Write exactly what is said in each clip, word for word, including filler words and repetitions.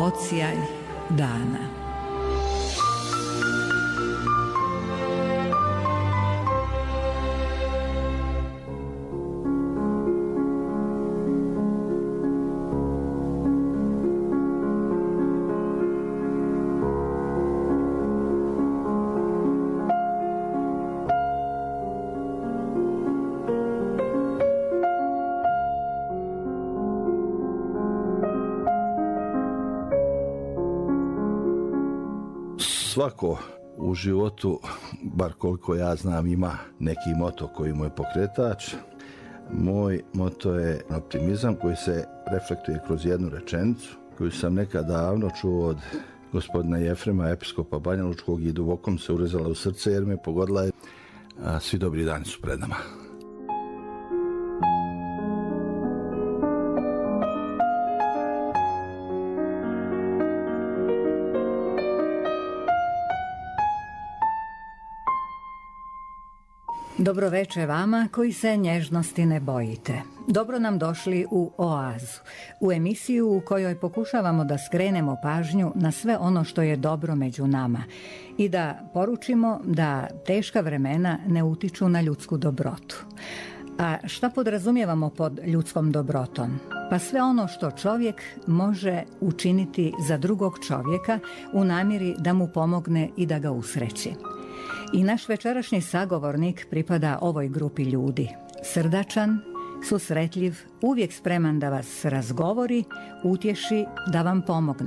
odsjaj dana. Svako u životu, bar koliko ja znam, ima neki moto koji mu je pokretač. Moj moto je optimizam koji se reflektuje kroz jednu rečenicu koju sam nekad davno čuo od gospodina Jefrema, episkopa Banjalučkog, i duboko mi se urezala u srce jer me pogodila je: a, svi dobri dani su pred nama. Dobro veče vama koji se nježnosti ne bojite. Dobro nam došli u Oazu, u emisiju u kojoj pokušavamo da skrenemo pažnju na sve ono što je dobro među nama i da poručimo da teška vremena ne utiču na ljudsku dobrotu. A šta podrazumijevamo pod ljudskom dobrotom? Pa sve ono što čovjek može učiniti za drugog čovjeka u namjeri da mu pomogne i da ga usreći. I naš večerašnji sagovornik pripada ovoj grupi ljudi. Srdačan, susretljiv, uvijek spreman da vas razgovori, utješi, da vam pomogne.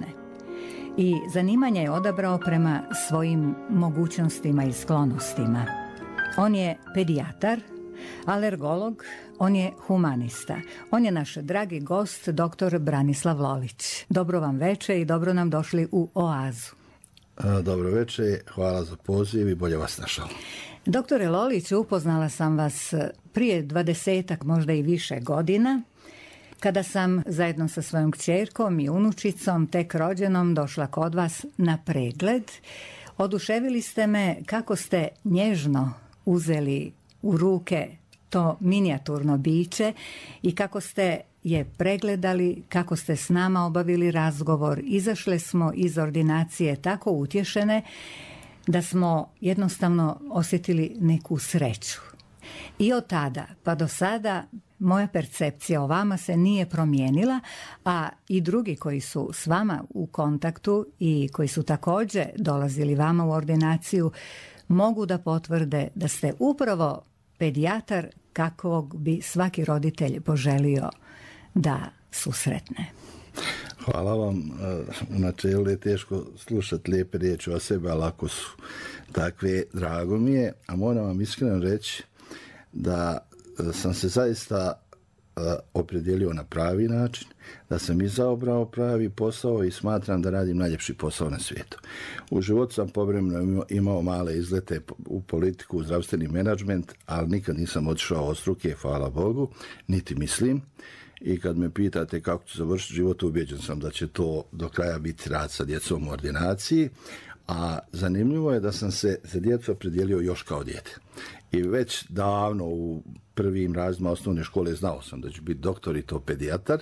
I zanimanje je odabrao prema svojim mogućnostima i sklonostima. On je pedijatar, alergolog, on je humanista. On je naš dragi gost, doktor Branislav Lolić. Dobro vam veče i dobro nam došli u Oazu. Dobro večer, hvala za poziv i bolje vas našao. Doktore Lolić, upoznala sam vas prije dvadesetak, možda i više godina, kada sam zajedno sa svojom kćerkom i unučicom, tek rođenom, došla kod vas na pregled. Oduševili ste me kako ste nježno uzeli u ruke to minijaturno biće i kako ste je pregledali, kako ste s nama obavili razgovor. Izašle smo iz ordinacije tako utješene da smo jednostavno osjetili neku sreću. I od tada pa do sada moja percepcija o vama se nije promijenila, a i drugi koji su s vama u kontaktu i koji su također dolazili vama u ordinaciju mogu da potvrde da ste upravo pedijatar kakvog bi svaki roditelj poželio da susretne. Hvala vam. U načelu je teško slušati lijepe riječi o sebi, ali ako su takve, drago mi je. A moram vam iskreno reći da sam se zaista opredijelio na pravi način, da sam izabrao pravi posao i smatram da radim najljepši posao na svijetu. U životu sam povremeno imao male izlete u politiku, u zdravstveni menadžment, ali nikad nisam otišao od struke, hvala Bogu, niti mislim. I kad me pitate kako ću završiti život, ubijeđen sam da će to do kraja biti rad sa djecom u ordinaciji. A zanimljivo je da sam se za djecu opredijelio još kao dijete. I već davno u prvim razredima osnovne škole znao sam da ću biti doktor i to pedijatar.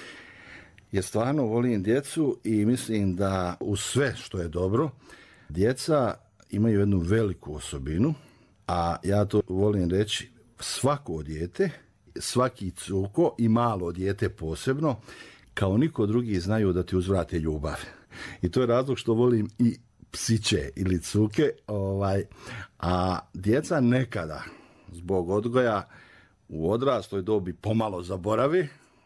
Jer stvarno volim djecu i mislim da uz sve što je dobro, djeca imaju jednu veliku osobinu, a ja to volim reći, svako dijete, svaki cuko i malo dijete posebno, kao niko drugi znaju da ti uzvrate ljubav. I to je razlog što volim i psiće ili cuke, ovaj, a djeca nekada zbog odgoja u odrasloj dobi pomalo zaboravi,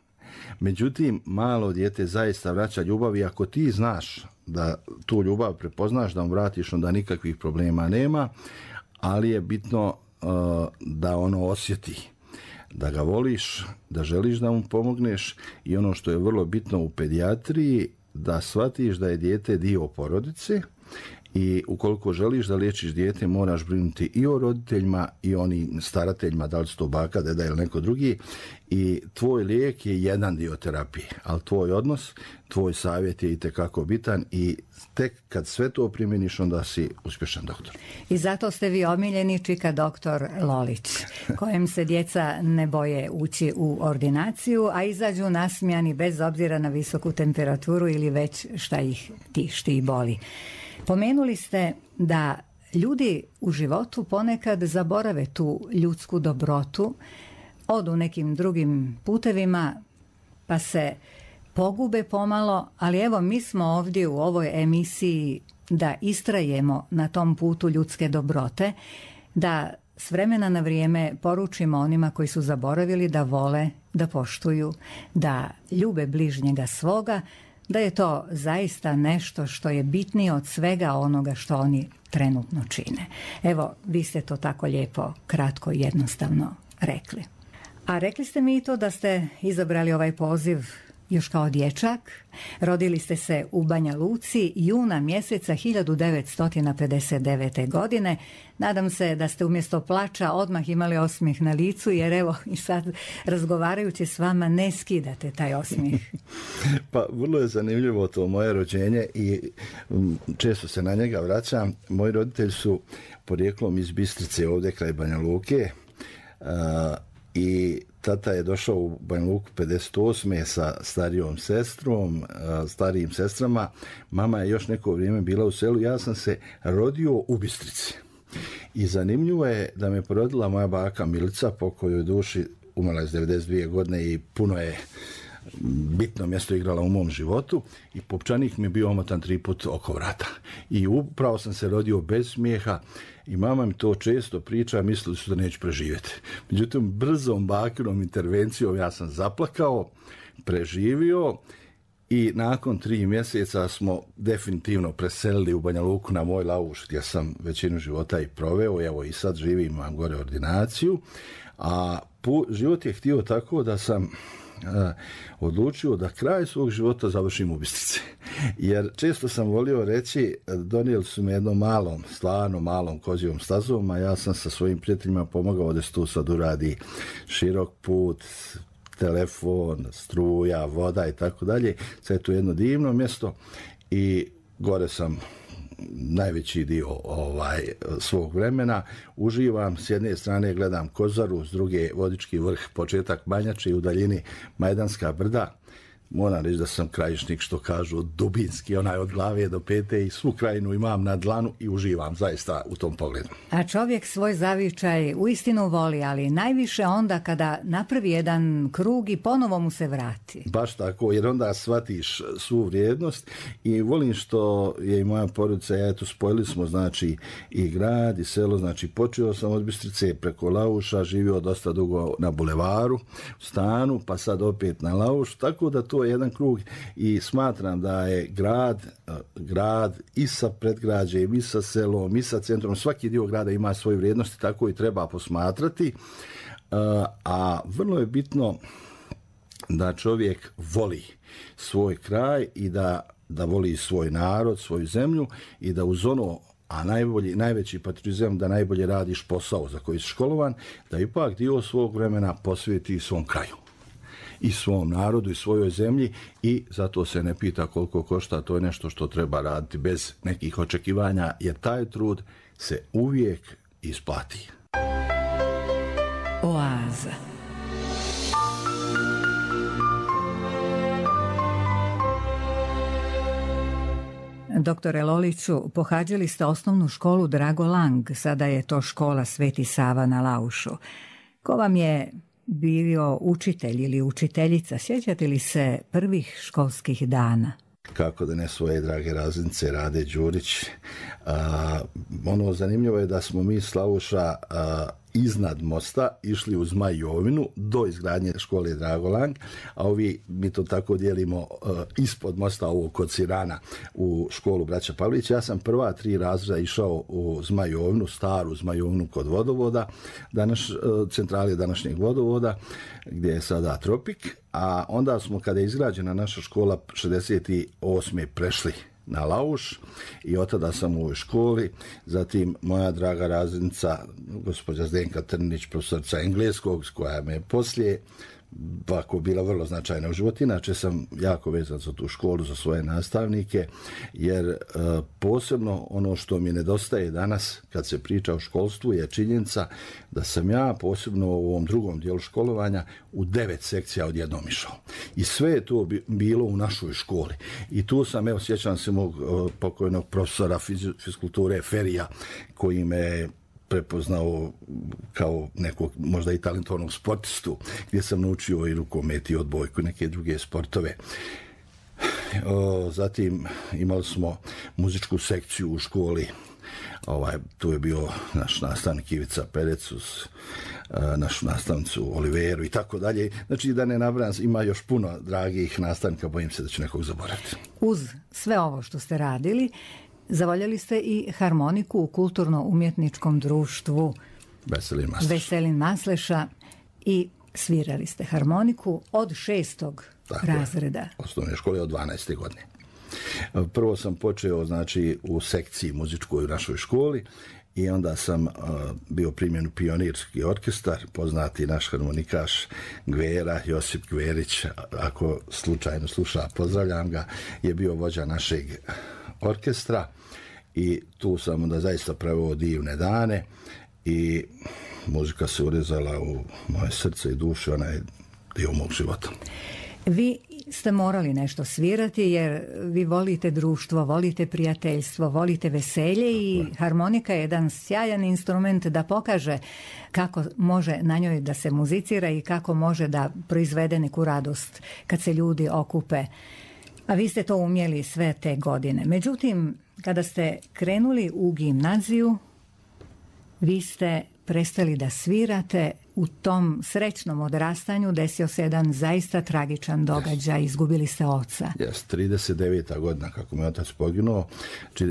međutim malo dijete zaista vraća ljubav i ako ti znaš da tu ljubav prepoznaš, da mu vratiš, onda nikakvih problema nema, ali je bitno uh, da ono osjeti da ga voliš, da želiš da mu pomogneš i ono što je vrlo bitno u pedijatriji, da shvatiš da je dijete dio porodice i ukoliko želiš da liječiš dijete, moraš brinuti i o roditeljima i onim starateljima, da li su to baka, deda ili neko drugi, i tvoj lijek je jedan dio terapije, ali tvoj odnos, tvoj savjet je itekako bitan i tek kad sve to primjeniš, onda si uspješan doktor. I zato ste vi omiljeni čika doktor Lolić, kojem se djeca ne boje ući u ordinaciju, a izađu nasmijani bez obzira na visoku temperaturu ili već šta ih tišti i boli. Pomenuli ste da ljudi u životu ponekad zaborave tu ljudsku dobrotu, odu nekim drugim putevima pa se pogube pomalo, ali evo mi smo ovdje u ovoj emisiji da istrajemo na tom putu ljudske dobrote, da s vremena na vrijeme poručimo onima koji su zaboravili da vole, da poštuju, da ljube bližnjega svoga, da je to zaista nešto što je bitnije od svega onoga što oni trenutno čine. Evo, vi ste to tako lijepo, kratko i jednostavno rekli. A rekli ste mi i to da ste izabrali ovaj poziv još kao dječak. Rodili ste se u Banja Luci juna mjeseca hiljadu devetsto pedeset devete. godine. Nadam se da ste umjesto plača odmah imali osmijeh na licu, jer evo i sad razgovarajući s vama ne skidate taj osmijeh. Pa vrlo je zanimljivo to moje rođenje i često se na njega vraćam. Moji roditelji su porijeklom iz Bistrice, ovdje kraj Banja Luke, uh, i tata je došao u Banja Luku pedeset osme sa starijom sestrom, starijim sestrama. Mama je još neko vrijeme bila u selu. Ja sam se rodio u Bistrici. I zanimljivo je da me porodila moja baka Milica, po kojoj duši, umrla je s devedeset dvije godine i puno je bitno mjesto igrala u mom životu, i popčanik mi je bio omotan tri put oko vrata. I upravo sam se rodio bez smijeha i mama mi to često priča, mislili su da neću preživjeti. Međutim, brzom bakinom intervencijom ja sam zaplakao, preživio i nakon tri mjeseca smo definitivno preselili u Banja Luku na moj Lauš, gdje sam većinu života i proveo. Evo i sad živim, imam gore ordinaciju, a pu, život je htio tako da sam Uh, odlučio da kraj svog života završim u Bistrici. Jer često sam volio reći, donijeli su me jednom malom, stvarno malom kozijom stazom, a ja sam sa svojim prijateljima pomagao da se tu sad uradi širok put, telefon, struja, voda i tako dalje. Sad je tu jedno divno mjesto i gore sam najveći dio ovaj svog vremena. Uživam, s jedne strane gledam Kozaru, s druge Vodički vrh, početak Banjače i u daljini Majdanska brda. Moram reći da sam krajišnik, što kažu, dubinski, onaj od glave do pete, i svu krajinu imam na dlanu i uživam zaista u tom pogledu. A čovjek svoj zavičaj uistinu voli, ali najviše onda kada napravi jedan krug i ponovo mu se vrati. Baš tako, jer onda shvatiš svu vrijednost i volim što je i moja porodica, ja eto spojili smo znači i grad i selo, znači počeo sam od Bistrice preko Lauša, živio dosta dugo na bulevaru, u stanu, pa sad opet na Lauš, tako da to je jedan krug i smatram da je grad, grad i sa predgrađem, i sa selom, i sa centrom, svaki dio grada ima svoje vrijednosti, tako i treba posmatrati, a vrlo je bitno da čovjek voli svoj kraj i da, da voli svoj narod, svoju zemlju i da uz ono, a najbolji, najveći patriotizam, da najbolje radiš posao za koji si školovan, da ipak dio svog vremena posvijeti svom kraju i svom narodu i svojoj zemlji, i zato se ne pita koliko košta, to je nešto što treba raditi bez nekih očekivanja, jer taj trud se uvijek isplati. Oaza. Doktore Loliću, pohađali ste osnovnu školu Drago Lang, sada je to škola Sveti Sava na Laušu. Ko vam je bio učitelj ili učiteljica? Sjećate li se prvih školskih dana? Kako da ne, svoje drage raznice, Rade Đurić. A, ono zanimljivo je da smo mi s Lauša a, iznad mosta išli u Zmajovinu do izgradnje škole Drago Lang, a ovi, mi to tako dijelimo, uh, ispod mosta ovog kod Sirana u školu Braća Pavlić. Ja sam prva tri razreda išao u Zmajovinu, staru Zmajovinu kod vodovoda, danas, uh, centrali današnjeg vodovoda, gdje je sada Tropik, a onda smo, kada je izgrađena naša škola šezdeset osme prešli na Lauš i od tada sam u ovoj školi. Zatim moja draga razrednica, gospođa Zdenka Trnić, profesorica engleskog, koja me poslije ovako bila vrlo značajna u životu. Inače sam jako vezan za tu školu, za svoje nastavnike, jer e, posebno ono što mi nedostaje danas kad se priča o školstvu je činjenica da sam ja posebno u ovom drugom dijelu školovanja u devet sekcija odjednom išao. I sve je to bilo u našoj školi. I tu sam, evo, sjećam se mog e, pokojnog profesora fizkulture Ferija, koji me prepoznao kao nekog možda i talentovnog sportistu, gdje sam naučio i rukomet i odbojku i neke druge sportove. O, zatim imali smo muzičku sekciju u školi. Ovaj, tu je bio naš nastavnik Ivica Perec uz našu nastavnicu Oliveru i tako dalje. Znači, da ne nabrajam, ima još puno dragih nastavnika, bojim se da ću nekog zaboraviti. Uz sve ovo što ste radili, zavoljeli ste i harmoniku u kulturno-umjetničkom društvu Veselin Masleša. Veselin Masleša i svirali ste harmoniku od šestog Tako razreda. Je, osnovne škole od dvanaeste godine. Prvo sam počeo, znači, u sekciji muzičkoj u našoj školi i onda sam uh, bio primjen u pionirski orkestar, poznati naš harmonikaš Gvera, Josip Gverić, ako slučajno sluša, pozdravljam ga, je bio vođa našeg orkestra i tu sam onda zaista pravio divne dane i muzika se urezala u moje srce i dušu, ona je dio mog života. Vi ste morali nešto svirati jer vi volite društvo, volite prijateljstvo, volite veselje i harmonika je jedan sjajan instrument da pokaže kako može na njoj da se muzicira i kako može da proizvede neku radost kad se ljudi okupe. A vi ste to umjeli sve te godine. Međutim, kada ste krenuli u gimnaziju, vi ste prestali da svirate. U tom srećnom odrastanju desio se jedan zaista tragičan događaj. Izgubili ste oca. Jes, trideset deveta godina kako me otac poginuo. Či,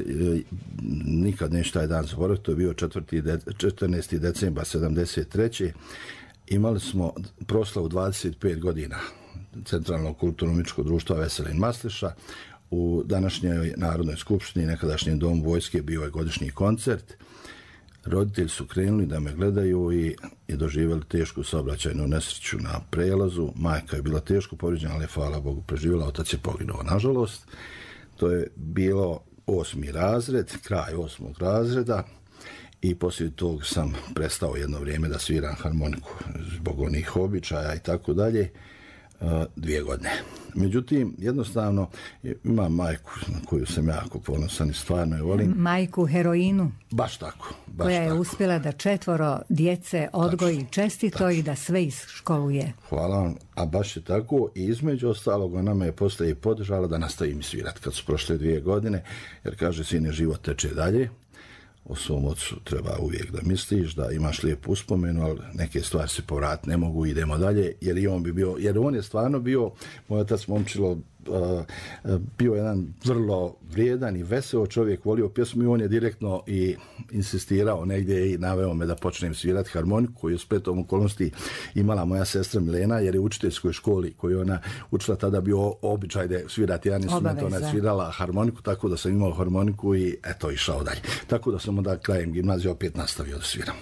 nikad neću taj dan zaboraviti. To je bio četrnaesti decembar sedamdeset treće Imali smo proslavu dvadeset pet godina Centralnog kulturno-umjetničkog društva Veselin Masleša. U današnjoj Narodnoj skupštini, nekadašnjem domu vojske, bio je godišnji koncert. Roditelji su krenuli da me gledaju i, i doživjeli tešku saobraćajnu nesreću na prelazu. Majka je bila teško povrijeđena, ali hvala Bogu preživjela, otac je poginuo, nažalost. To je bilo osmi razred, kraj osmog razreda i poslije tog sam prestao jedno vrijeme da sviram harmoniku zbog onih običaja i tako dalje. Dvije godine. Međutim, jednostavno imam majku na koju sam jako ponosan i stvarno je volim. Majku heroinu. Baš tako. Baš koja je tako. uspjela da četvoro djece odgoji tačno, čestito tačno. I da sve isškoluje. Hvala vam. A baš je tako i između ostalog ona me je poslije i podržala da nastavim svirati kad su prošle dvije godine, jer kaže, sine, život teče dalje. O svom ocu treba uvijek da misliš, da imaš lijepu uspomenu, ali neke stvari se povratiti ne mogu, idemo dalje, jer i on bi bio, jer on je stvarno bio, moj otac Momčilo, uh, bio jedan vrlo vrijedan i veseo čovjek, volio pjesmu i on je direktno i insistirao negdje i naveo me da počnem svirati harmoniku, koju je spletom okolnosti imala moja sestra Milena, jer je u učiteljskoj školi koju ona učila tada bio običaj da svirati jedan instrument, ona je svirala harmoniku, tako da sam imao harmoniku i eto, išao dalje. Tako da sam onda krajem gimnazije opet nastavio da sviram.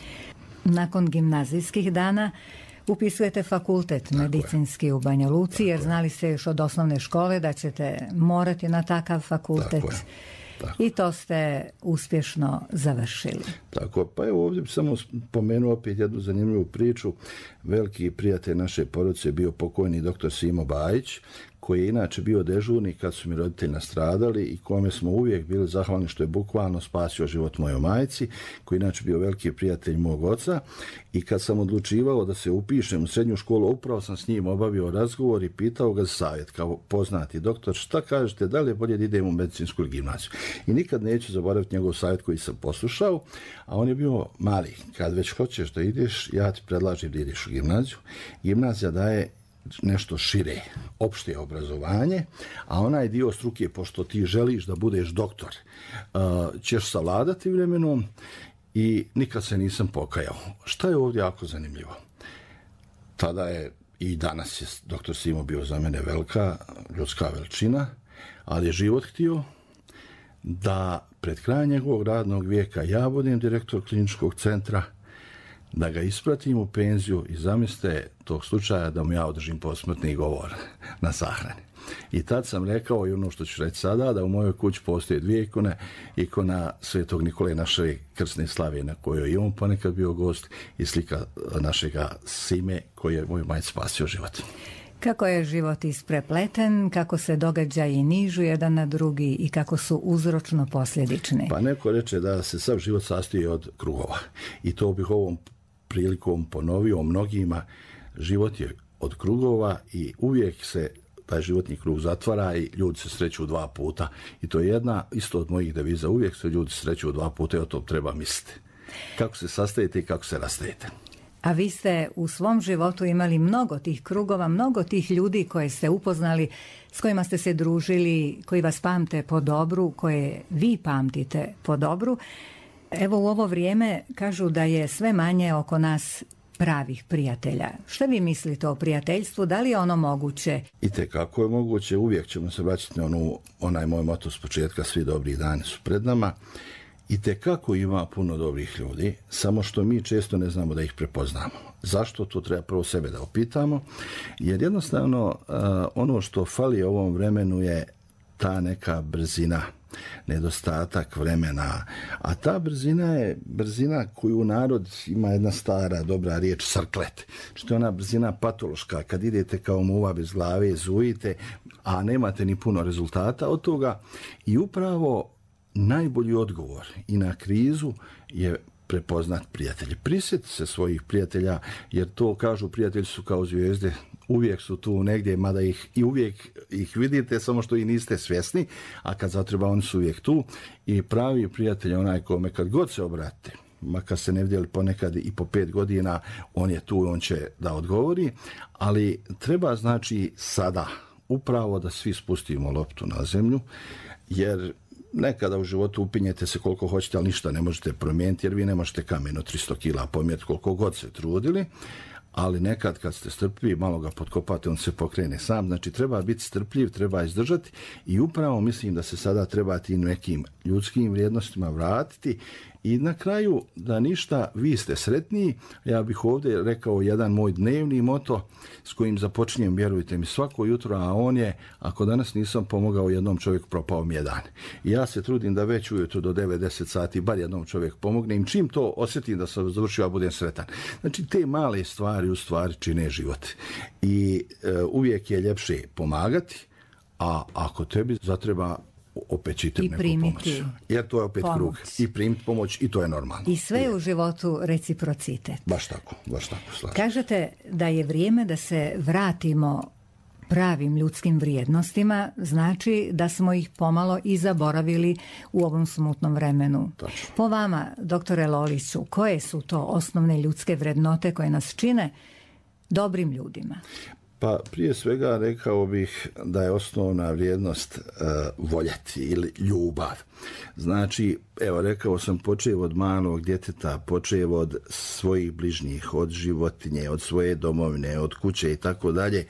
Nakon gimnazijskih dana upisujete fakultet tako medicinski je. U Banja Luci, tako jer znali ste još od osnovne škole da ćete morati na takav fakultet. Tako je. Tako. I to ste uspješno završili. Tako, pa evo ovdje bi samo spomenuo opet jednu zanimljivu priču. Veliki prijatelj naše porodice je bio pokojni doktor Simo Bajić, koji je inače bio dežurni kad su mi roditelji nastradali i kome smo uvijek bili zahvalni što je bukvalno spasio život mojoj majci, koji je inače bio veliki prijatelj mog oca. I kad sam odlučivao da se upišem u srednju školu, upravo sam s njim obavio razgovor i pitao ga za savjet kao poznati doktor, šta kažete, da li je bolje da idem u medicinsku gimnaziju. I nikad neću zaboraviti njegov savjet koji sam poslušao, a on je bio mali. Kad već hoćeš da ideš, ja ti predlažem da ideš u gimnaziju. Gimnazija daje nešto šire, opšte obrazovanje, a onaj dio struke, pošto ti želiš da budeš doktor, ćeš savladati vremenom i nikad se nisam pokajao. Šta je ovdje jako zanimljivo? Tada je i danas je doktor Simo bio za mene velika ljudska veličina, ali je život htio da pred kraj njegovog radnog vijeka ja budem direktor kliničkog centra, da ga ispratim u penziju i zamislite tog slučaja da mu ja održim posmrtni govor na sahrani. I tad sam rekao i ono što ću reći sada, da u mojoj kući postoje dvije ikone, ikona Svetog Nikole naše krsne slave na kojoj je on ponekad bio gost i slika našega Sime koji je moj majci spasio život. Kako je život isprepleten, kako se događaji nižu jedan na drugi i kako su uzročno posljedični. Pa neko reče da se sav život sastoji od krugova. I to bih ovom prilikom ponovio mnogima. Život je od krugova i uvijek se taj životni krug zatvara i ljudi se sreću dva puta. I to je jedna isto od mojih deviza. Uvijek se ljudi sreću dva puta i o tom treba misliti. Kako se sastajete i kako se rastajete. A vi ste u svom životu imali mnogo tih krugova, mnogo tih ljudi koje ste upoznali, s kojima ste se družili, koji vas pamte po dobru, koje vi pamtite po dobru. Evo u ovo vrijeme kažu da je sve manje oko nas pravih prijatelja. Što vi mislite o prijateljstvu? Da li je ono moguće? I te kako je moguće, uvijek ćemo se vraćati na onu, onaj moj moto s početka, svi dobri dani su pred nama. I te kako ima puno dobrih ljudi, samo što mi često ne znamo da ih prepoznamo. Zašto? To treba prvo sebe da opitamo, jer jednostavno uh, ono što fali ovom vremenu je ta neka brzina, nedostatak vremena, a ta brzina je brzina koju narod ima jedna stara dobra riječ sarklet, što je ona brzina patološka, kad idete kao muva bez glave, zujite, a nemate ni puno rezultata od toga i upravo najbolji odgovor i na krizu je prepoznat prijatelji. Prisjeti se svojih prijatelja, jer to kažu prijatelji su kao zvijezde, uvijek su tu negdje, mada ih i uvijek ih vidite, samo što i niste svjesni, a kad zatreba oni su uvijek tu i pravi prijatelj je onaj kome kad god se obrate, makar se ne vidjeli ponekad i po pet godina, on je tu i on će da odgovori, ali treba znači sada upravo da svi spustimo loptu na zemlju, jer nekada u životu upinjete se koliko hoćete, ali ništa ne možete promijeniti, jer vi ne možete kamen od tristo kila pomjeriti koliko god se trudili, ali nekad kad ste strpljivi, malo ga potkopate, on se pokrene sam. Znači treba biti strpljiv, treba izdržati i upravo mislim da se sada treba tim nekim ljudskim vrijednostima vratiti i na kraju da ništa, vi ste sretniji. Ja bih ovdje rekao jedan moj dnevni moto s kojim započinjem, vjerujte mi, svako jutro, a on je, ako danas nisam pomogao jednom čovjeku, propao mi je dan. I ja se trudim da već ujutro do devet do deset sati bar jednom čovjeku pomognem. Čim to osjetim da sam završio, ja budem sretan. Znači te male stvari u stvari čine život. I e, uvijek je ljepše pomagati, a ako tebi zatreba, opet ćete neku pomoć. Jer to je opet pomoć. Krug. I primiti pomoć i to je normalno. I sve je u životu reciprocitet. Baš tako, baš tako. Slažem. Kažete da je vrijeme da se vratimo pravim ljudskim vrijednostima, znači da smo ih pomalo i zaboravili u ovom smutnom vremenu. Tačno. Po vama, doktore Loliću, koje su to osnovne ljudske vrednote koje nas čine dobrim ljudima? Pa prije svega rekao bih da je osnovna vrijednost uh, voljeti ili ljubav. Znači, evo rekao sam, počev od malog djeteta, počev od svojih bližnjih, od životinje, od svoje domovine, od kuće i tako dalje.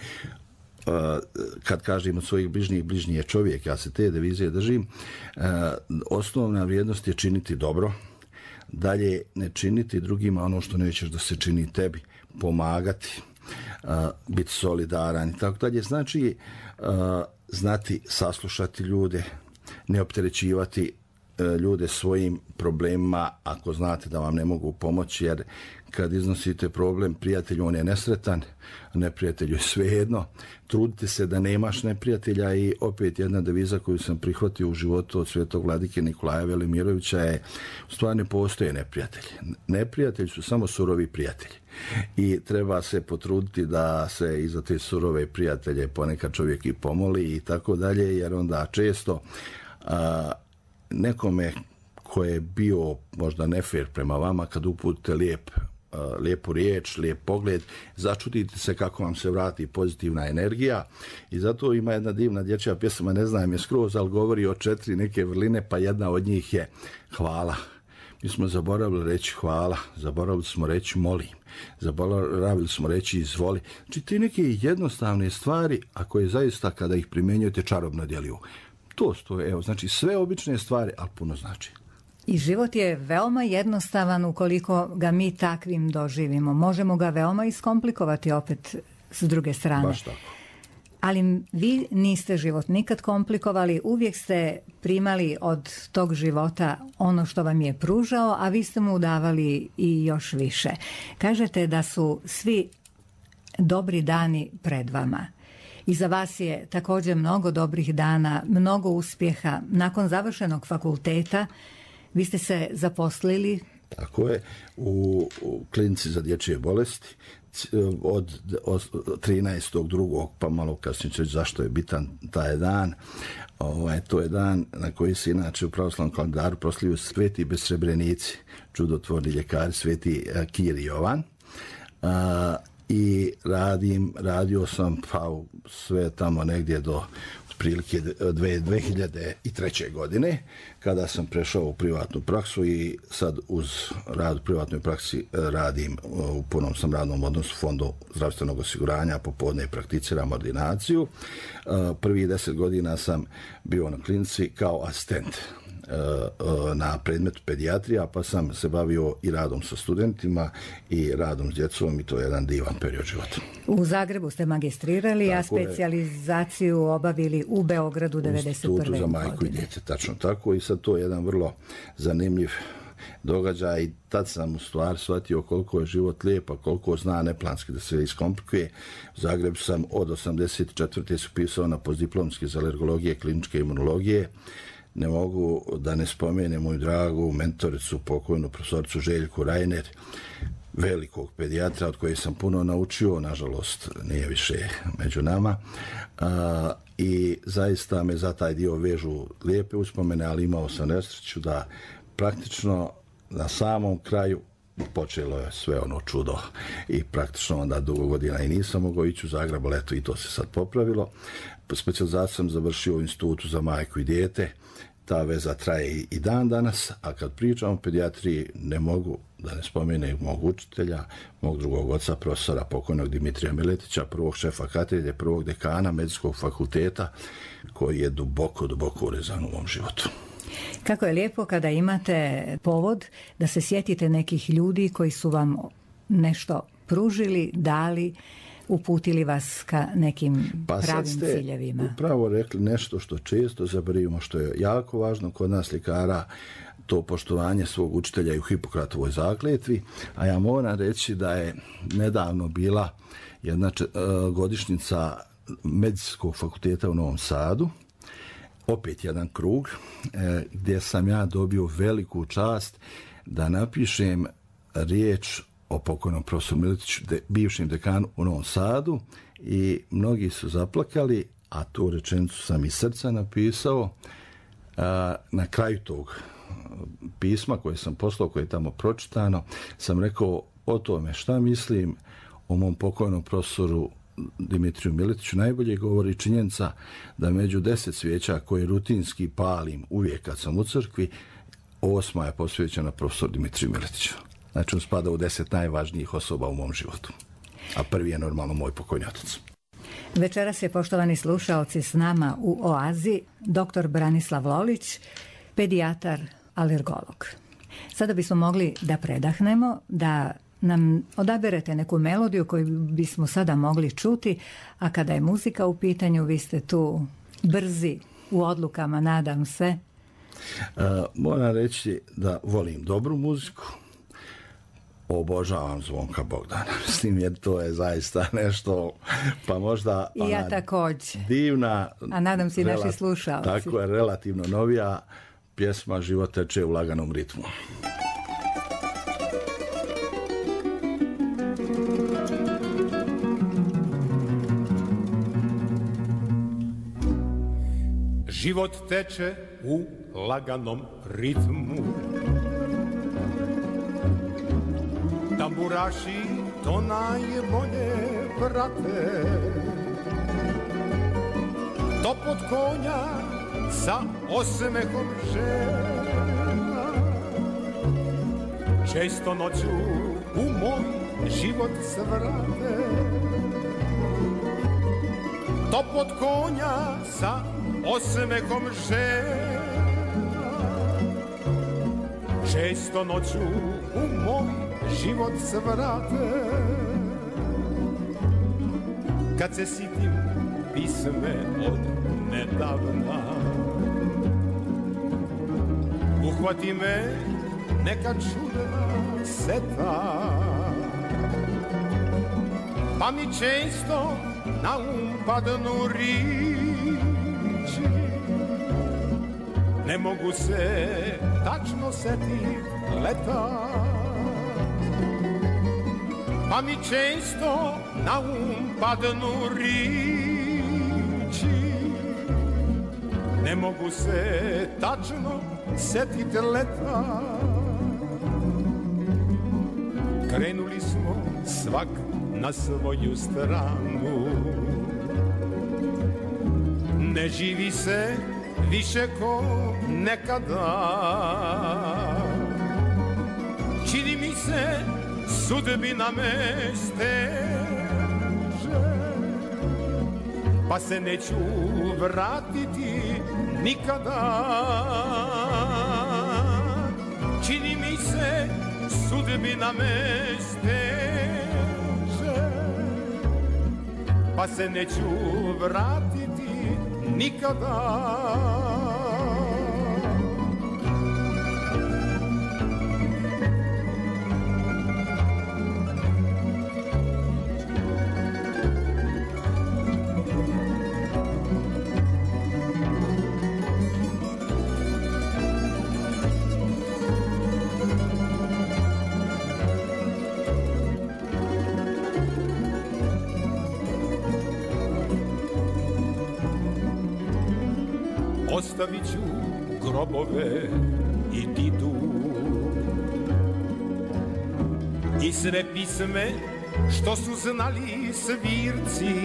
Kad kažem od svojih bližnjih, bližnji je čovjek, ja se te devizije držim. Uh, osnovna vrijednost je činiti dobro, dalje ne činiti drugima ono što nećeš da se čini tebi, pomagati, Uh, biti solidaran i tako dalje. Znači, uh, znati saslušati ljude, ne opterećivati uh, ljude svojim problemima ako znate da vam ne mogu pomoći, jer kad iznosite problem prijatelju, on je nesretan, neprijatelju je svejedno. Trudite se da nemaš neprijatelja i opet jedna deviza koju sam prihvatio u životu od svetog vladike Nikolaja Velimirovića je, u stvari ne postoje neprijatelji. Neprijatelji su samo surovi prijatelji. I treba se potruditi da se iza te surove prijatelje ponekad čovjek i pomoli i tako dalje, jer onda često a, nekome ko je bio možda nefer prema vama, kad uputite lijep lijepu riječ, lijep pogled, začudite se kako vam se vrati pozitivna energija i zato ima jedna divna dječja pjesma, ne znam je skroz, ali govori o četiri neke vrline, pa jedna od njih je hvala. Mi smo zaboravili reći hvala, zaboravili smo reći molim, zaboravili smo reći izvoli. Znači te neke jednostavne stvari, a koje zaista kada ih primjenjujete čarobno djeluju. To su to, evo, znači sve obične stvari, ali puno znači. I život je veoma jednostavan ukoliko ga mi takvim doživimo. Možemo ga veoma iskomplikovati opet s druge strane. Baš tako. Ali vi niste život nikad komplikovali, uvijek ste primali od tog života ono što vam je pružao, a vi ste mu davali i još više. Kažete da su svi dobri dani pred vama. I za vas je također mnogo dobrih dana, mnogo uspjeha. Nakon završenog fakulteta vi ste se zaposlili. Tako je, u, u klinici za dječje bolesti od, od trinaestog drugog pa malo kasnije ću reći zašto je bitan taj dan. Ovaj, to je dan na koji se inače u pravoslavnom kalendaru proslavljaju sveti besrebrenici, čudotvorni ljekari, sveti Kir i Jovan. A, i radim, radio sam pa sve tamo negdje do otprilike dvije hiljade treće. godine, kada sam prešao u privatnu praksu i sad uz rad u privatnoj praksi radim, u punom sam radnom odnosu Fondu zdravstvenog osiguranja, popodne prakticiram ordinaciju. Prvih deset godina sam bio na klinici kao asistent na predmetu pedijatrija, pa sam se bavio i radom sa studentima i radom s djecom i to je jedan divan period života. U Zagrebu ste magistrirali, tako a specijalizaciju je obavili u Beogradu devedeset prve. Institutu za majku i dijete, tačno tako. I sad to je jedan vrlo zanimljiv događaj i tad sam u stvari shvatio koliko je život lijep, a koliko zna neplanski da se iskomplikuje. U Zagrebu sam od osamdeset četvrte se upisao na postdiplomski iz alergologije, kliničke imunologije. Ne mogu da ne spomenem moju dragu mentoricu, pokojnu profesoricu Željku Rajner, velikog pedijatra od kojeg sam puno naučio, nažalost nije više među nama. A, i zaista me za taj dio vežu lijepe uspomene, ali imao sam nesreću da praktično na samom kraju počelo je sve ono čudo i praktično onda dugo godina i nisam mogao ići u Zagreb, ali eto i to se sad popravilo. Specijalizaciju sam završio u Institutu za majku i dijete. Ta veza traje i dan danas, a kad pričam o pedijatriji ne mogu da ne spomenem mog učitelja, mog drugog oca, profesora pokojnog Dimitrija Miletića, prvog šefa katedre, prvog dekana medicinskog fakulteta, koji je duboko, duboko urezan u mom životu. Kako je lijepo kada imate povod da se sjetite nekih ljudi koji su vam nešto pružili, dali, uputili vas ka nekim pa pravim sad ste ciljevima. Upravo rekli nešto što često zaboravimo, što je jako važno kod nas ljekara, to poštovanje svog učitelja i u Hipokratovoj zakletvi, a ja moram reći da je nedavno bila jedna godišnjica Medicinskog fakulteta u Novom Sadu, opet jedan krug, gdje sam ja dobio veliku čast da napišem riječ o pokojnom profesoru Miletiću, de, bivšem dekanu u Novom Sadu, i mnogi su zaplakali, a tu rečenicu sam iz srca napisao. A, na kraju tog pisma koje sam poslao, koje je tamo pročitano, sam rekao o tome šta mislim o mom pokojnom profesoru Dimitriju Miletiću. Najbolje govori činjenica da među deset svijeća koje rutinski palim uvijek kad sam u crkvi, osma je posvećena profesoru Dimitriju Miletiću. Znači on spada u deset najvažnijih osoba u mom životu. A prvi je normalno moj pokojni otac. Večeras je, poštovani slušaoci, s nama u Oazi doktor Branislav Lolić, pedijatar, alergolog. Sada bismo mogli da predahnemo, da nam odaberete neku melodiju koju bismo sada mogli čuti, a kada je muzika u pitanju, vi ste tu brzi u odlukama, nadam se. Uh, moram reći da volim dobru muziku, obožavam Zvonka Bogdana. Mislim, jer to je zaista nešto, pa možda i ja također. Divna, a nadam se i naši slušalci. Tako je, relativno novija pjesma Život teče u laganom ritmu. Život teče u laganom ritmu, tamburaši to najbolje prate, topot konja sa osmehom žena često noću u moj život svrate. Topot konja sa osmehom žena. Često noću u moj život svrate, kad se sitim pisme od nedavna. Uhvati me neka čudna seta, pa mi često na um padnu riči. Ne mogu se tačno setit leta, pa mi često na um padnu riči. Ne mogu se tačno setit leta. Krenuli smo svak na svoju stranu, ne živi se više ko nekada. Čini mi se sudbina me steže, pa se neću vratiti nikada. Čini mi se sudbina me steže, pa se neću vratiti nikada. Ostavit ću grobove i didu i sve pisme što su znali svirci,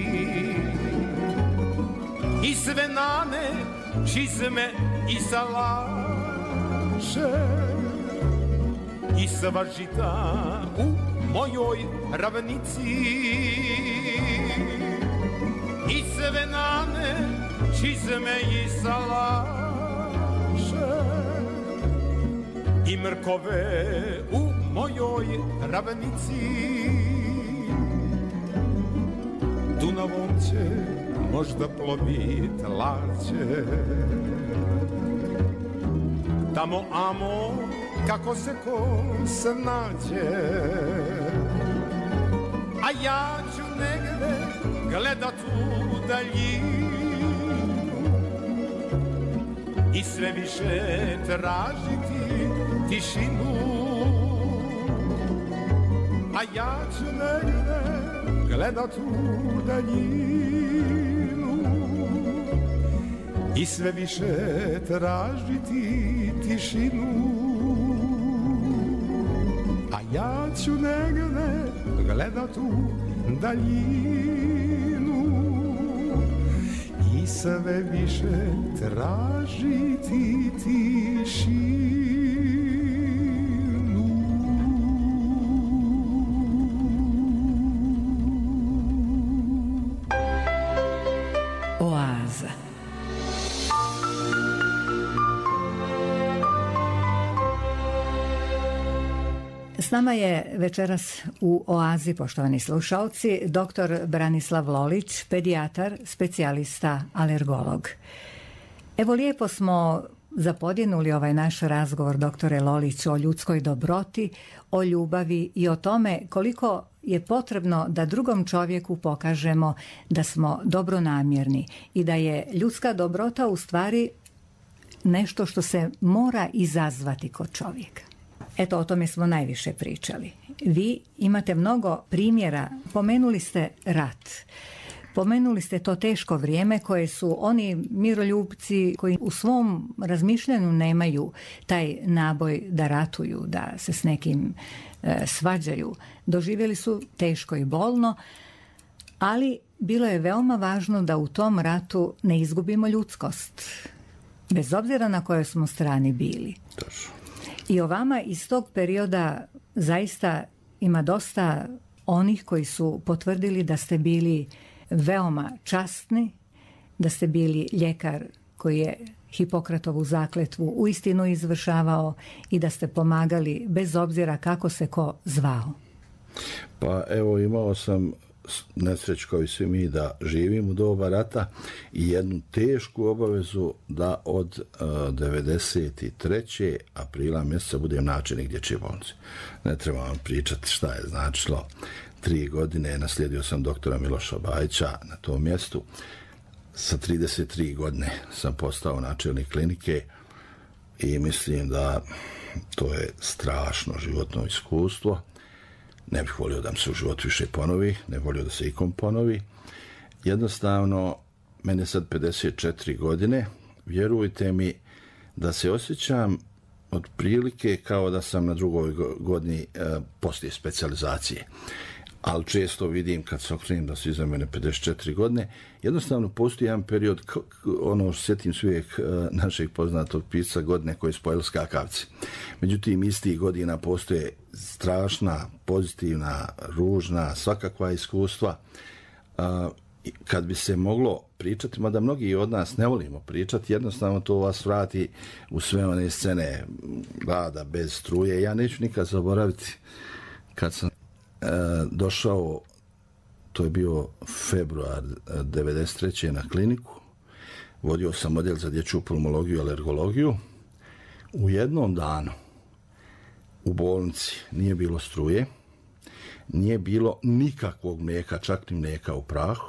i sve nane, čizme i salaše, i sva žita u mojoj ravnici, i sve nane, čizme i salaše, i mrkove u mojoj ravnici. Dunavom će možda plovit lađe, tamo amo kako se ko snađe, a ja ću negde gledat u daljinu i sve više tražiti tišinu. A ja ću negde gledat u daljinu i sve više tražiti tišinu. A ja ću negde gledat u daljinu i sve više tražiti tišinu. Oaza. S nama je večeras u Oazi, poštovani slušalci, doktor Branislav Lolić, pedijatar, specijalista, alergolog. Evo, lijepo smo zapodjenuli ovaj naš razgovor, doktore Lolić, o ljudskoj dobroti, o ljubavi i o tome koliko je potrebno da drugom čovjeku pokažemo da smo dobronamjerni i da je ljudska dobrota u stvari nešto što se mora izazvati kod čovjeka. Eto, o tome smo najviše pričali. Vi imate mnogo primjera, pomenuli ste rat, pomenuli ste to teško vrijeme koje su oni miroljupci koji u svom razmišljanju nemaju taj naboj da ratuju, da se s nekim e, svađaju. Doživjeli su teško i bolno, ali bilo je veoma važno da u tom ratu ne izgubimo ljudskost, bez obzira na kojoj smo strani bili. Točno. I o vama iz tog perioda zaista ima dosta onih koji su potvrdili da ste bili veoma časni, da ste bili ljekar koji je Hipokratovu zakletvu uistinu izvršavao i da ste pomagali bez obzira kako se ko zvao? Pa evo, imao sam nesreć kao i svi mi da živim u doba rata i jednu tešku obavezu da od uh, devedeset treće aprila mjeseca budem načelnik dječje bolnice. Ne treba vam pričati šta je značilo. Tri godine naslijedio sam doktora Miloša Bajića na tom mjestu. Sa trideset tri godine sam postao načelnik klinike i mislim da to je strašno životno iskustvo. Ne bih volio da mi se u životu više ponovi, ne bih volio da se ikom ponovi. Jednostavno, meni je sad pedeset četiri godine, vjerujte mi da se osjećam otprilike kao da sam na drugoj godini e, poslije specijalizacije. Ali često vidim kad se okrenem da su iza mene pedeset četiri godine, jednostavno postoji jedan period, ono, sjetim se uvijek našeg poznatog pisca godine koji je spojili skakavci. Međutim, istih godina postoje strašna, pozitivna, ružna, svakakva iskustva. Kad bi se moglo pričati, mada mnogi od nas ne volimo pričati, jednostavno to vas vrati u sve one scene rada bez struje. Ja neću nikad zaboraviti kad sam došao, to je bio februar devedeset treće na kliniku, vodio sam odjel za dječju pulmologiju i alergologiju. U jednom danu u bolnici nije bilo struje, nije bilo nikakvog mlijeka, čak ni mlijeka u prahu.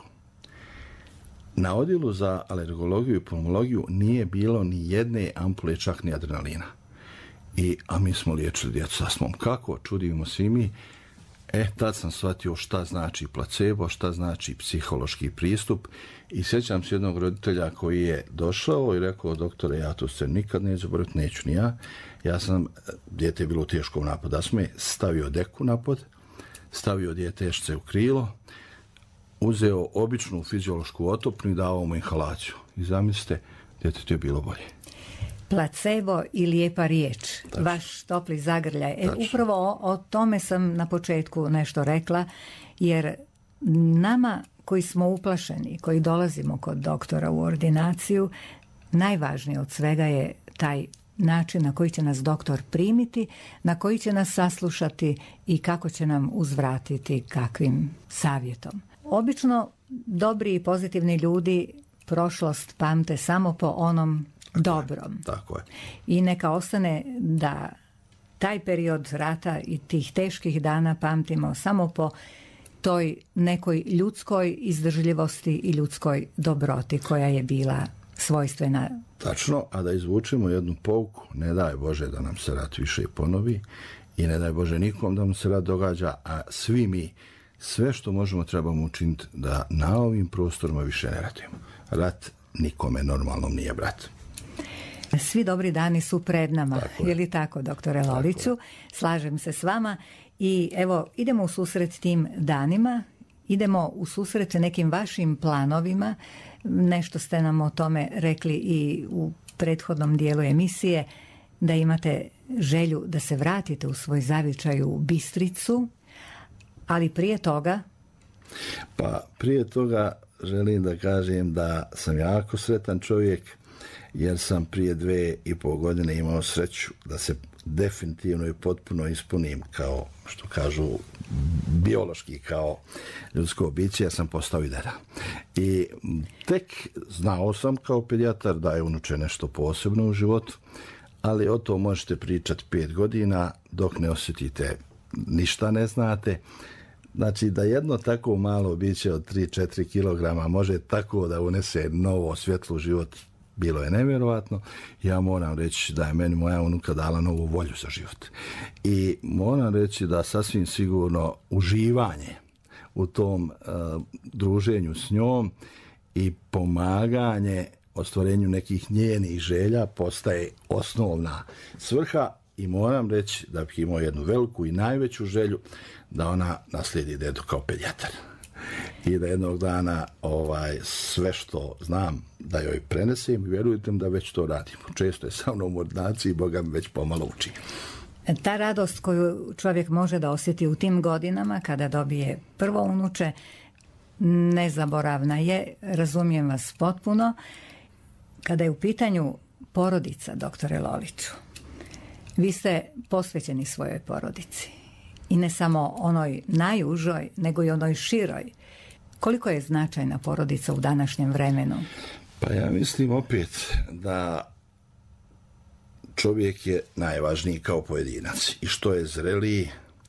Na odjelu za alergologiju i pulmologiju nije bilo ni jedne ampule, čak ni adrenalina. I, a mi smo liječili djecu sa smom. Kako? Čudimo svi mi. E, tad sam shvatio šta znači placebo, šta znači psihološki pristup i sjećam se jednog roditelja koji je došao i rekao, doktore, ja to se nikad neću zaboraviti, neću ni ja. Ja sam, dijete je bilo u teškom napadu astme, stavio deku na pod, stavio dijete u krilo, uzeo običnu fiziološku otopnu i dao mu inhalaciju. I zamislite, djetetu je bilo bolje. Placebo i lijepa riječ. Tačno. Vaš topli zagrljaj. E, upravo o, o tome sam na početku nešto rekla, jer nama koji smo uplašeni, koji dolazimo kod doktora u ordinaciju, najvažnije od svega je taj način na koji će nas doktor primiti, na koji će nas saslušati i kako će nam uzvratiti kakvim savjetom. Obično dobri i pozitivni ljudi prošlost pamte samo po onom dobrom. Tako je. I neka ostane da taj period rata i tih teških dana pamtimo samo po toj nekoj ljudskoj izdržljivosti i ljudskoj dobroti koja je bila svojstvena. Tačno, a da izvučemo jednu pouku, ne daj Bože da nam se rat više ponovi i ne daj Bože nikom da mu se rat događa, a svi mi sve što možemo trebamo učiniti da na ovim prostorima više ne ratujemo. Rat nikome normalnom nije brat. Svi dobri dani su pred nama, je. je li tako, doktore Loliću? Slažem se s vama i evo, idemo u susret tim danima, idemo u susret nekim vašim planovima, nešto ste nam o tome rekli i u prethodnom dijelu emisije, da imate želju da se vratite u svoj zavičaj u Bistricu, ali prije toga? Pa prije toga želim da kažem da sam jako sretan čovjek, jer sam prije dve i pol godine imao sreću da se definitivno i potpuno ispunim kao, što kažu, biološki kao ljudsko biće, ja sam postao i deda. I tek znao sam kao pedijatar da je unuče nešto posebno u životu, ali o to možete pričati pet godina dok ne osjetite, ništa ne znate. Znači da jedno tako malo biće od tri do četiri kilograma može tako da unese novo svjetlo u život, bilo je nevjerovatno. Ja moram reći da je meni moja unuka dala novu volju za život. I moram reći da sasvim sigurno uživanje u tom uh, druženju s njom i pomaganje ostvarenju nekih njenih želja postaje osnovna svrha i moram reći da bih imao jednu veliku i najveću želju da ona naslijedi dedu kao pedijatar. I da jednog dana ovaj, sve što znam da joj prenesem i vjerujte mi da već to radimo. Često je sa mnom u ordinaciji, Boga mi već pomalo uči. Ta radost koju čovjek može da osjeti u tim godinama kada dobije prvo unuče, nezaboravna je, razumijem vas potpuno. Kada je u pitanju porodica, doktore Loliću, vi ste posvećeni svojoj porodici. I ne samo onoj najužoj, nego i onoj široj. Koliko je značajna porodica u današnjem vremenu? Pa ja mislim opet da čovjek je najvažniji kao pojedinac. I što je zreliji,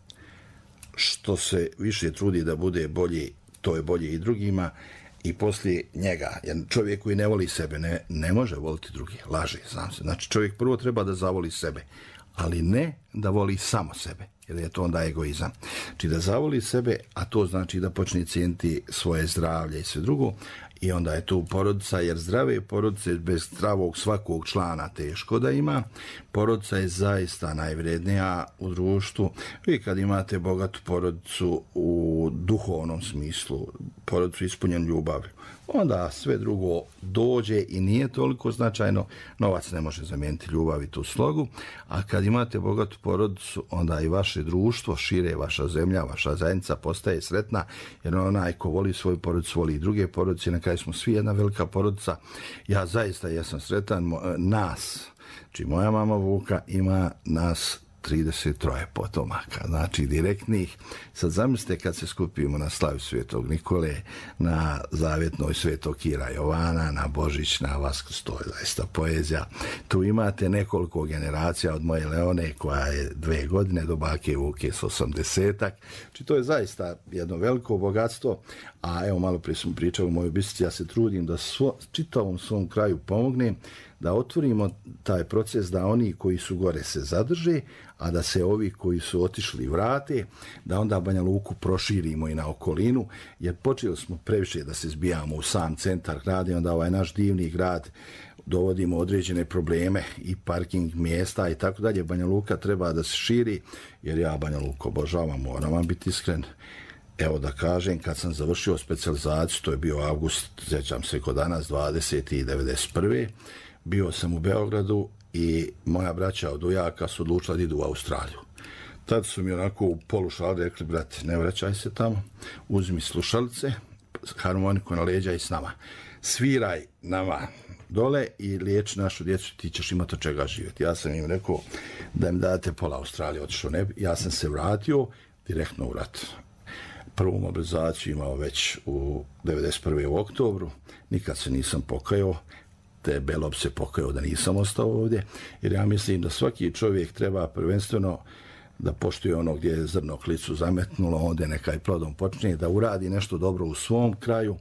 što se više trudi da bude bolji, to je bolje i drugima. I poslije njega, jer čovjek koji ne voli sebe ne, ne može voliti drugi, laže, znam se. Znači čovjek prvo treba da zavoli sebe, ali ne da voli samo sebe, jer je to onda egoizam. Znači da zavoli sebe, a to znači da počne cijeniti svoje zdravlje i sve drugo, i onda je tu porodica, jer zdrave porodice bez zdravog svakog člana teško da ima. Porodica je zaista najvrednija u društvu. Vi kad imate bogatu porodicu u duhovnom smislu, porodicu ispunjenu ljubavlju, onda sve drugo dođe i nije toliko značajno. Novac ne može zamijeniti ljubav i tu slogu, a kad imate bogatu porodicu, onda i vaše društvo šire, vaša zemlja, vaša zajednica postaje sretna, jer onaj ko voli svoju porodicu, voli i druge porodice, na kraju smo svi jedna velika porodica. Ja zaista jesam sretan, nas, znači moja mama Vuka ima nas trideset tri potomaka, znači direktnih. Sad zamislite kad se skupimo na slavi Svetog Nikole, na zavjetnoj Svetog Kira Jovana, na Božić, na Vaskrs, to je zaista poezija. Tu imate nekoliko generacija od moje Leone koja je dve godine do bake Vuke s osamdesetak. Znači to je zaista jedno veliko bogatstvo, a evo malo prije smo pričali u mojoj Bistrici, ja se trudim da svo, čitavom svom kraju pomognem, da otvorimo taj proces da oni koji su gore se zadrže, a da se ovi koji su otišli vrate, da onda Banja Luku proširimo i na okolinu, jer počeli smo previše da se zbijamo u sam centar grada i onda ovaj naš divni grad dovodimo određene probleme i parking mjesta i tako dalje. Banja Luka treba da se širi, jer ja Banja Luku obožavam, moram vam biti iskren. Evo da kažem, kad sam završio specijalizaciju, to je bio avgust, sjećam se kod danas, dvadesete i devedeset prve bio sam u Beogradu i moja braća od ujaka su odlučila da idu u Australiju. Tad su mi onako u polušali rekli, brate, ne vraćaj se tamo, uzmi slušalice, harmoniku na leđa i s nama. Sviraj nama dole i liječi našu djecu, ti ćeš imati od čega živjeti. Ja sam im rekao da im date pola Australije, otišao ne bi. Ja sam se vratio direktno u rat. Prvu mobilizaciju imao već u devedeset prve u oktobru, nikad se nisam pokajao, te Belob se pokajao da nisam ostao ovdje, jer ja mislim da svaki čovjek treba prvenstveno da poštuje ono gdje je zrno klicu zametnulo, onda neka i plodom počne, da uradi nešto dobro u svom kraju,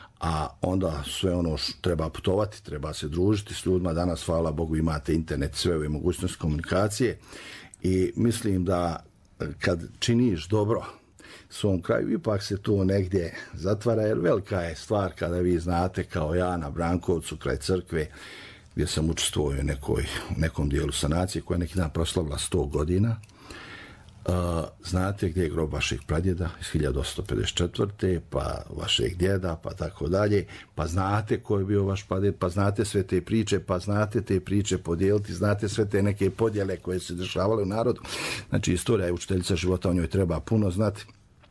a onda sve ono što treba putovati, treba se družiti s ljudima. Danas, hvala Bogu, imate internet, sve ove mogućnosti komunikacije i mislim da kad činiš dobro svom kraju, ipak se to negdje zatvara, jer velika je stvar kada vi znate kao ja na Brankovcu kraj crkve, gdje sam učestvovao u nekoj, nekom dijelu sanacije koja je neki dan proslavila sto godina. Uh, znate gdje je grob vašeg pradjeda iz hiljadu osamsto pedeset četvrte pa vašeg djeda, pa tako dalje, pa znate ko je bio vaš pradjed, pa znate sve te priče, pa znate te priče podijeliti, znate sve te neke podjele koje se dešavale u narodu. Znači, istorija je učiteljica života, o njoj treba puno znati.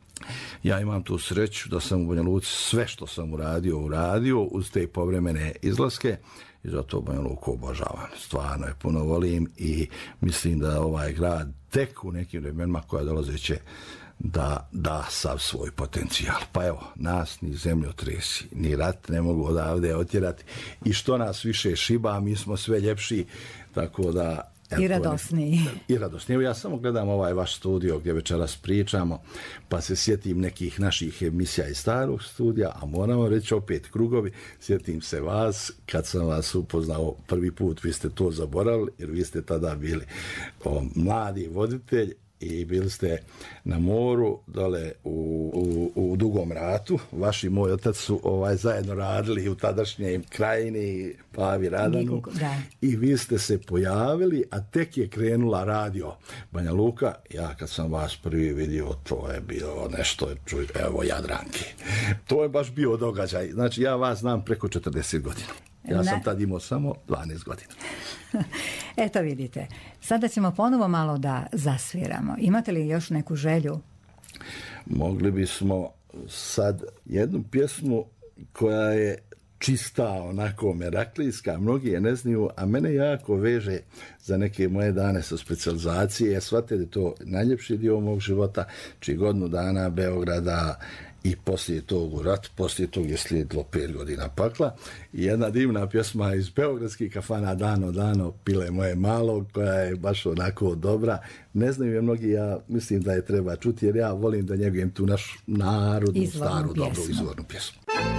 Ja imam tu sreću da sam u Banja Luci sve što sam uradio, uradio uz te povremene izlaske i zato Banja Luku obožavam. Stvarno je puno volim i mislim da ovaj grad tek u nekim vremenima koja dolaze će da da sav svoj potencijal. Pa evo, nas ni zemljotresi, ni rat ne mogu odavde otjerati i što nas više šiba, mi smo sve ljepši, tako da I radosniji. I radosniji. Ja samo gledam ovaj vaš studio gdje večeras pričamo, pa se sjetim nekih naših emisija iz starog studija, a moramo reći opet krugovi, sjetim se vas, kad sam vas upoznao prvi put, vi ste to zaboravili, jer vi ste tada bili o, mladi voditelj, i bili ste na moru dole u, u, u Dugom Ratu. Vaš i moj otac su ovaj zajedno radili u tadašnjem Krajini, Pavi Radanu. Da. I vi ste se pojavili, a tek je krenula radio Banja Luka. Ja kad sam vas prvi vidio, to je bilo nešto, čuj, evo Jadranke. To je baš bio događaj. Znači, ja vas znam preko četrdeset godina. Ja ne. sam tad imao samo dvanaest godina. Eto vidite, sada ćemo ponovo malo da zasviramo. Imate li još neku želju? Mogli bismo sad jednu pjesmu koja je čista, onako meraklijska, mnogi je ne znaju, a mene jako veže za neke moje dane sa specijalizacije. Ja shvatio da je to najljepši dio mog života, či godinu dana Beograda i poslije tog u rat, poslije tog je slijedilo pet godina pakla. I jedna divna pjesma iz beogradskih kafana, Dano, dano, pile moje malo, koja je baš onako dobra. Ne znaju je mnogi, ja mislim da je treba čuti, jer ja volim da njegujem tu našu narodnu, izvornu staru, pjesmu. dobru izvornu pjesmu.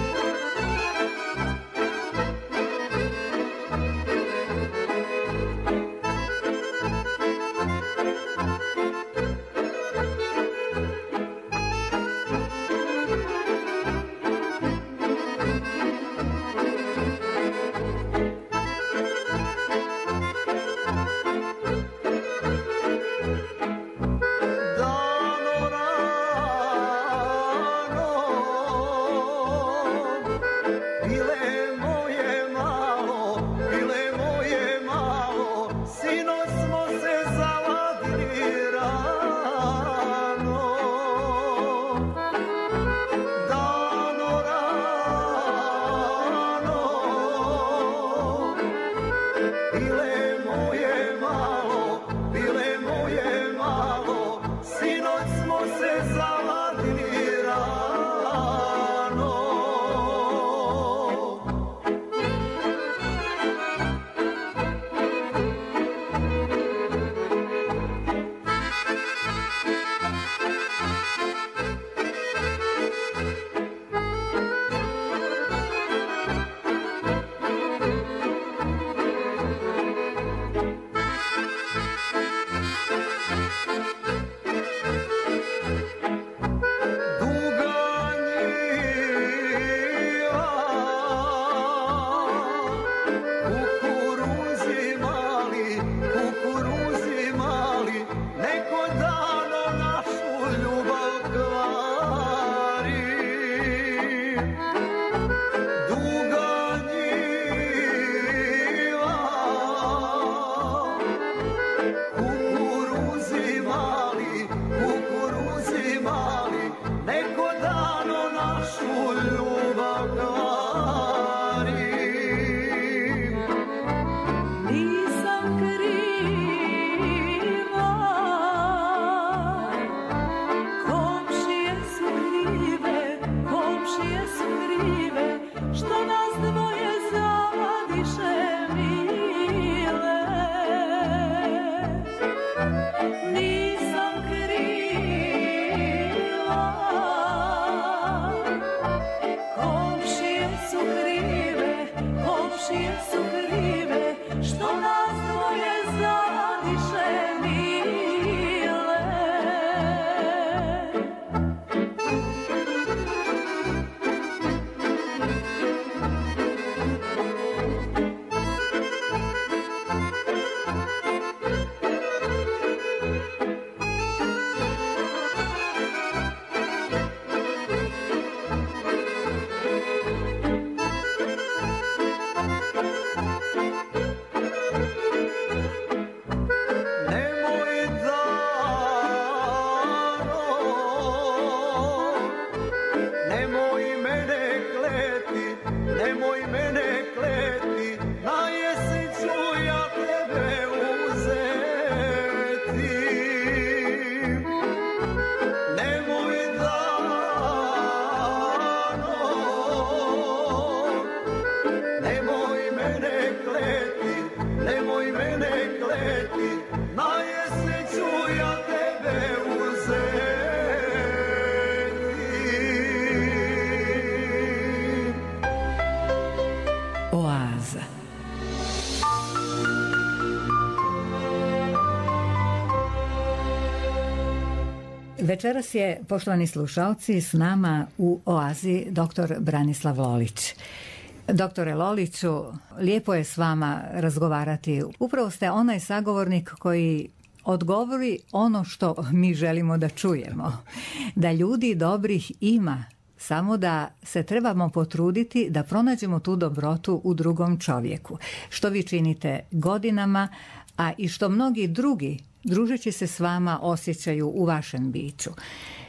Večeras je, poštovani slušalci, s nama u Oazi doktor Branislav Lolić. Doktore Loliću, lijepo je s vama razgovarati. Upravo ste onaj sagovornik koji odgovori ono što mi želimo da čujemo. Da ljudi dobrih ima, samo da se trebamo potruditi da pronađemo tu dobrotu u drugom čovjeku. Što vi činite godinama, a i što mnogi drugi, družeći se s vama, osjećaju u vašem biću.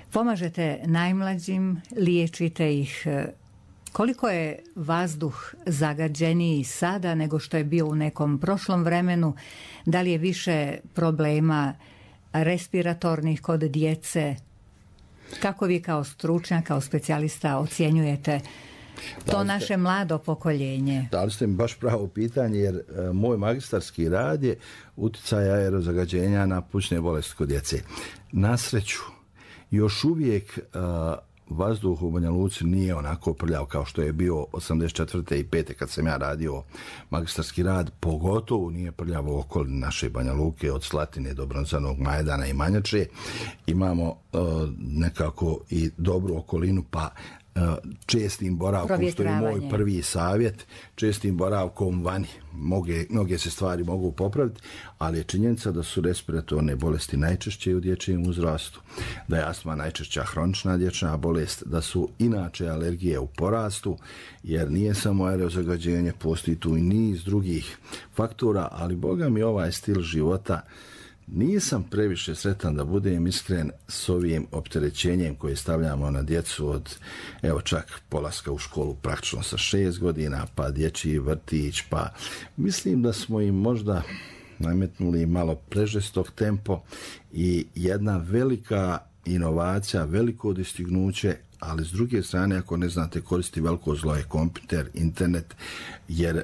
Pomažete najmlađim, liječite ih. Koliko je vazduh zagađeniji sada nego što je bio u nekom prošlom vremenu? Da li je više problema respiratornih kod djece? Kako vi kao stručnjak, kao specijalista ocjenjujete to naše mlado pokoljenje? Dali ste mi baš pravo pitanje, jer e, moj magistarski rad je utjecaj aerozagađenja na plućne bolesti kod djece. Na sreću, još uvijek e, vazduh u Banja Luci nije onako prljav kao što je bio osamdeset četvrte i pete kad sam ja radio magistarski rad, pogotovo nije prljav u okolini naše Banja Luke, od Slatine do Bronzanog Majdana i Manjače. Imamo uh, nekako i dobru okolinu, pa čestim boravkom, što je moj prvi savjet, čestim boravkom vani. Mnoge, mnoge se stvari mogu popraviti, ali je činjenica da su respiratorne bolesti najčešće u dječjem uzrastu, da je astma najčešća hronična dječja bolest, da su inače alergije u porastu, jer nije samo aerozagađenje, postoji tu i niz drugih faktora, ali boga mi ovaj stil života nisam previše sretan, da budem iskren, s ovim opterećenjem koje stavljamo na djecu od, evo čak polaska u školu praktično sa šest godina, pa dječji vrtić, pa mislim da smo im možda nametnuli malo prežestok tempo i jedna velika inovacija, veliko dostignuće, ali s druge strane, ako ne znate koristiti, veliko zlo je kompjuter, internet, jer e,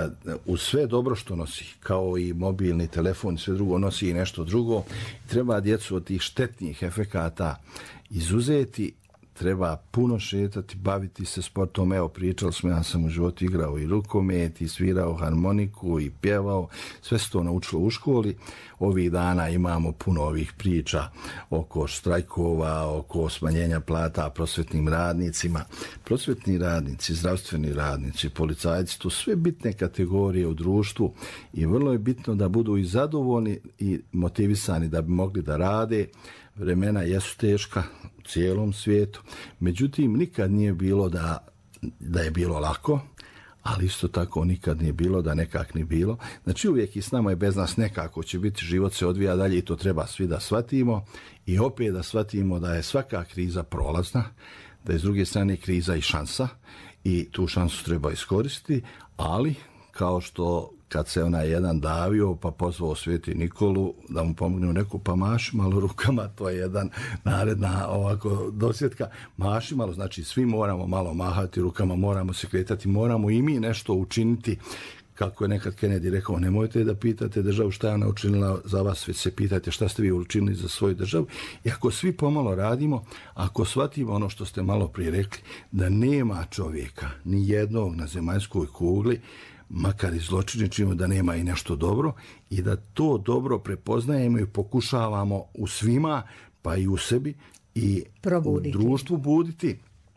u sve dobro što nosi, kao i mobilni telefon, sve drugo nosi i nešto drugo, treba djecu od tih štetnih efekata izuzeti, treba puno šetati, baviti se sportom. Evo, pričali smo, ja sam u životu igrao i rukomet, i svirao harmoniku, i pjevao, sve se to naučilo u školi. Ovih dana imamo puno ovih priča oko štrajkova, oko smanjenja plata prosvetnim radnicima. Prosvetni radnici, zdravstveni radnici, policajci, to sve bitne kategorije u društvu i vrlo je bitno da budu i zadovoljni i motivisani da bi mogli da rade. Vremena jesu teška u cijelom svijetu, međutim nikad nije bilo da, da je bilo lako, ali isto tako nikad nije bilo da nekak nije bilo. Znači uvijek i s nama i bez nas nekako će biti, život se odvija dalje i to treba svi da shvatimo i opet da shvatimo da je svaka kriza prolazna, da je s druge strane kriza i šansa i tu šansu treba iskoristiti, ali kao što kad se onaj jedan davio pa pozvao Sveti Nikolu da mu pomogne u neku, pa maši malo rukama, to je jedan naredna ovako dosjetka, maši malo, znači svi moramo malo mahati rukama, moramo se kretati, moramo i mi nešto učiniti. Kako je nekad Kennedy rekao, nemojte da pitate državu šta je ona učinila za vas, već se pitajte šta ste vi učinili za svoju državu. I ako svi pomalo radimo, ako shvatimo ono što ste malo prije rekli, da nema čovjeka, ni jednog na zemaljskoj kugli, makar i zločiničimo, da nema i nešto dobro i da to dobro prepoznajemo i pokušavamo u svima, pa i u sebi i probuditi. U društvu buditi.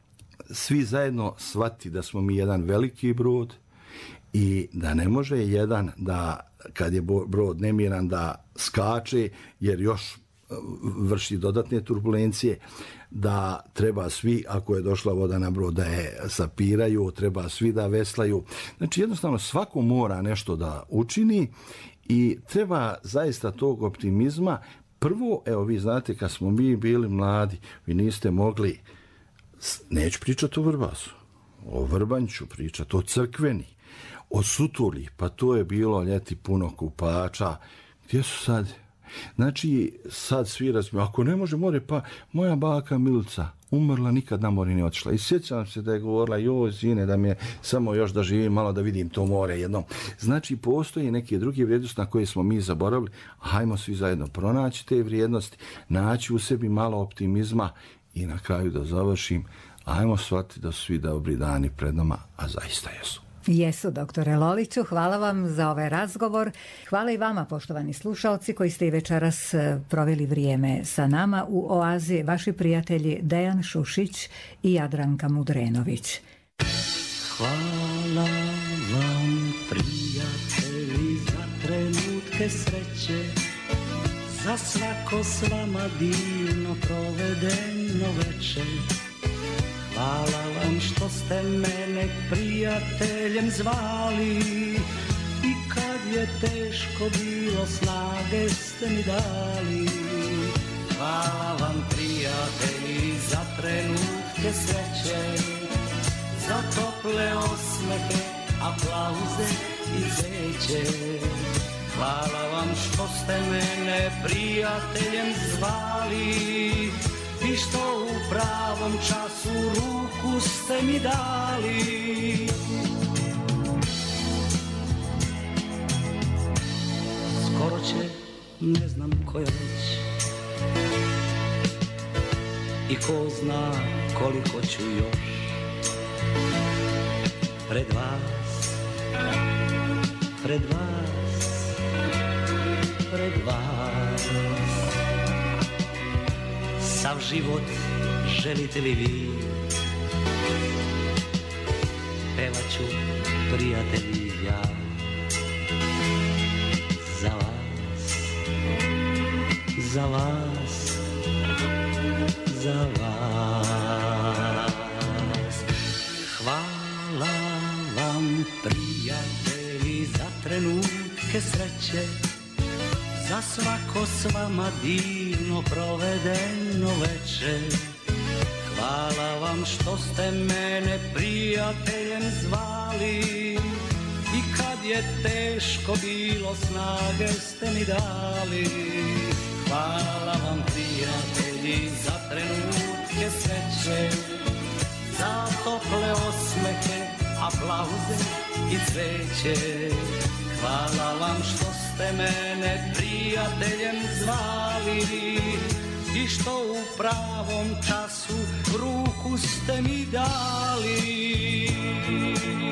Svi zajedno shvatiti da smo mi jedan veliki brod i da ne može jedan da, kad je brod nemiran, da skače jer još vrši dodatne turbulencije, da treba svi, ako je došla voda na brod, da je sapiraju, treba svi da veslaju. Znači jednostavno svako mora nešto da učini i treba zaista tog optimizma. Prvo, evo vi znate, kad smo mi bili mladi, vi niste mogli, neću pričati o Vrbasu, o Vrbanću pričati, o Crkveni, o Sutuli, pa to je bilo ljeti puno kupača. Gdje su sad? Znači, sad svi razumiju, ako ne može more, pa moja baka Milica umrla, nikad na more nije otišla. I sjećam se da je govorila, joj zine, da mi je samo još da živim malo, da vidim to more jednom. Znači, postoje neke druge vrijednosti na koje smo mi zaboravili. Hajmo svi zajedno pronaći te vrijednosti, naći u sebi malo optimizma i na kraju da završim, hajmo shvatiti da su svi dobri dani pred nama, a zaista jesu. Jesu, doktore Loliću, hvala vam za ovaj razgovor. Hvala i vama, poštovani slušalci, koji ste i večeras proveli vrijeme sa nama u Oazi, vaši prijatelji Dejan Šušić i Jadranka Mudrenović. Hvala vam, prijatelji, za trenutke sreće, za svako s vama divno provedeno večer. Hvala vam što ste mene prijateljem zvali i kad je teško bilo snage ste mi dali. Hvala vam prijatelji prijatelji, za trenutke sreće, za tople osmehe, aplauze i cveće. Hvala vam što ste mene prijateljem zvali i što u pravom času ruku ste mi dali. Skoro će, ne znam koja već, i ko zna koliko ću još pred vas, pred vas, pred vas. Sav život želite li vi, pevat ću, prijatelji, ja za vas, za vas, za vas. Hvala vam, prijatelji, za trenutke sreće, za svako s vama divno provedeno veče. Hvala vam što ste mene prijateljem zvali i kad je teško bilo snage ste mi dali. Hvala vam, prijatelji, za trenutke sreće, za tople osmehe, aplauze i cveće. Hvala vam što ste mene prijateljem zvali i što u pravom času ruku ste mi dali.